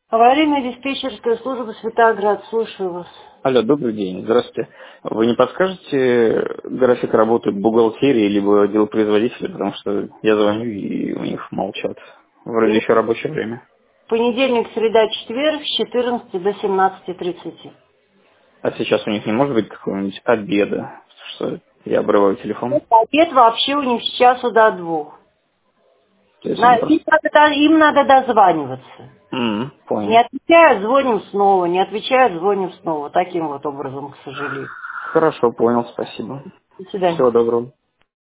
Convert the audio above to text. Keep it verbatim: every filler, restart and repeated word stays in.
Аварийно-диспетчерская служба Светоград, слушаю вас. Алло, добрый день, здравствуйте. Вы не подскажете график работы бухгалтерии либо делопроизводителя, потому что я звоню и у них молчат. Вроде еще рабочее время. Понедельник, среда, четверг с четырнадцати до семнадцати тридцати. А сейчас у них не может быть какого-нибудь обеда, что я обрываю телефон. Обед вообще у них с часу до двух. То есть На- они Им просто... надо, до- им надо дозваниваться. М, Не понял. отвечают, звоним снова, не отвечают, звоним снова. Таким вот образом, к сожалению. Хорошо, понял, спасибо. До свидания. Всего доброго.